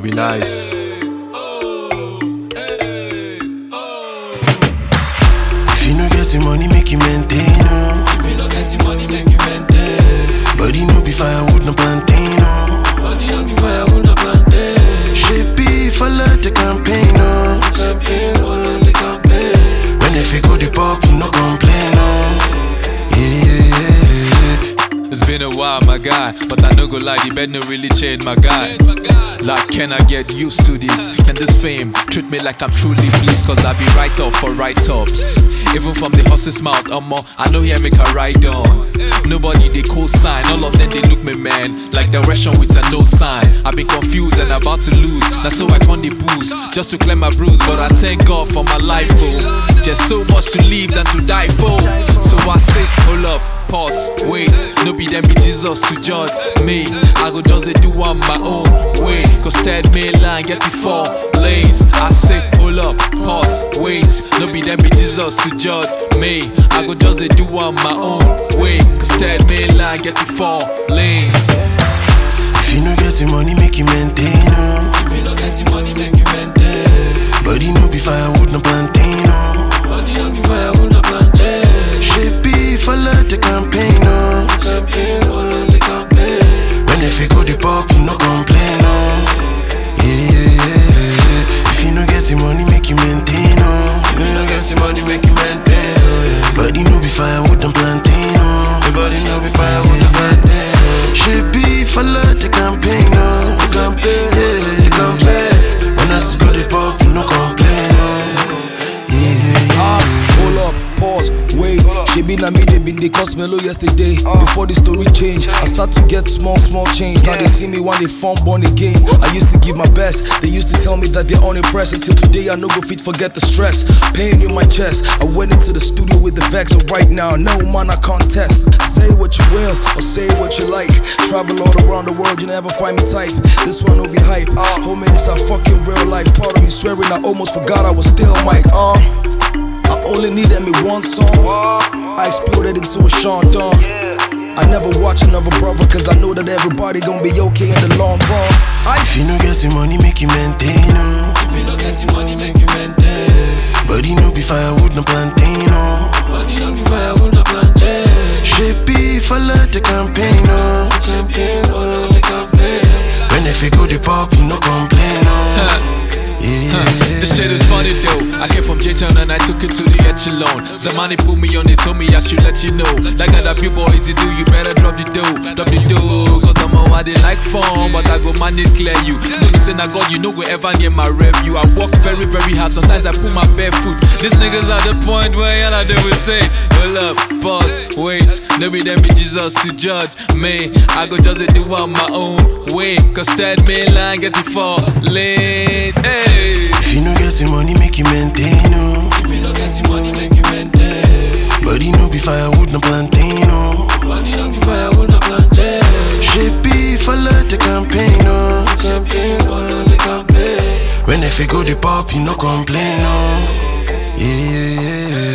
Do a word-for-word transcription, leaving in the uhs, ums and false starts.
be nice. If you no get the money, make you maintain. Oh. If you no get the money, make you maintain. Body no be firewood, no plantain. Oh. Body no be firewood, no plantain. Shapey, follow the campaign. Oh. Campaign, follow the campaign. When if you go the pop, you no complain. Oh. Yeah, yeah, yeah. It's been a while, my guy, but I no go lie, the bed no really change, my guy. Like, can I get used to this? Can this fame treat me like I'm truly pleased? Cause I be right up for write-ups. Even from the horse's mouth, omo, I know here make a ride on. Nobody they co-sign, all of them they look me, man, like direction with a no sign. I've been confused and about to lose, that's so I can't the booze, just to clear my bruise. But I thank God for my life, oh. There's so much to live than to die for. So I say, hold up, pause, wait, no be them be Jesus to judge me. I go just do on my own way. Cause third main line get me four lanes. I say, hold up, pause, wait, no be them be Jesus to judge me. I go just do on my own way. Cause third main line get me four lanes. If you no get the money, make you maintain. Oh. If you no get the money, make you maintain. Body no be firewood, no plantain. Oh. Body no be firewood, no plantain. Shapey, follow the campaign. Oh. Campaign, follow the campaign. When if you go the pop, you no complain. Oh. Yeah, yeah, yeah. If you no get the money, make you maintain. Oh. If you no get the money, make you maintain. Body no be firewood, no plantain. Oh. The body no be firewood, no plantain. Shapey, follow the campaign. Oh. The campaign, the campaign. When I just go the pop, you no complain. Oh. Yeah, yeah, yeah. Ah, hold up, pause, wait. She been a me, they been the cost mellow yesterday. Before the story change, I start to get small, small change. Now they see me when they form born again. I used to give my best. They used to tell me that they're unimpressed. Until today, I no go fit forget the stress. Pain in my chest. I went into the studio with the vex. So right now, no man I contest. Say what you will or say what you like. Travel all around the world, you never find me type. This one will be hype. Homie, it's a fucking real life. Part of me swearing I almost forgot I was still Mike. Uh, I only needed me one song. I exploded into a chanton. I never watch another brother, cause I know that everybody gon' be okay in the long run. I If you no get the money, make you maintain. Oh. If you no get the money, make you maintain. Body no be firewood, no plantain. Oh. Body no be firewood, no plantain. Shapey, follow the campaign. Oh. Campaign, follow the campaign. When if you go the pop, you no complain. Oh. Yeah. This shit is funny though. I came from J-Town and I took it to the echelon. Somebody put me on it, told me I should let you know. Like other people easy do, you better drop the dough. Drop the dough, cause I'm a they like fun, but I go man it clear you. No be saying I got you, no go ever near my review. I work very, very hard, sometimes I put my bare foot. These niggas at the point where y'all they will say, hold up, pause, wait, no be them be Jesus to judge me. I go just do on my own way. Cause third main line get the four lanes. Hey. If you no get the money, make you maintain. Oh. If you no get the money, make you maintain. Body no be firewood, no plantain. Oh. Body no be firewood, no plantain. Shapey, follow the campaign. Oh. Campaign, follow the campaign. When if you go the pop, you no complain. Oh. Yeah, yeah, yeah.